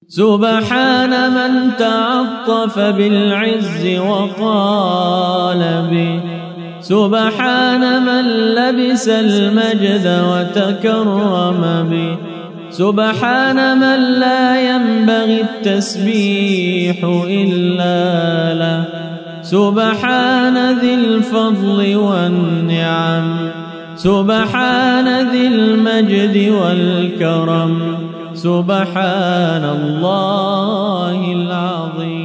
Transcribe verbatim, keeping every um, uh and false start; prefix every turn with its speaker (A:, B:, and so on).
A: سبحان من تعطف بالعز وقال به، سبحان من لبس المجد وتكرم به، سبحان من لا ينبغي التسبيح إلا له، سبحان ذي الفضل والنعم، سبحان ذي المجد والكرم، سبحان الله العظيم.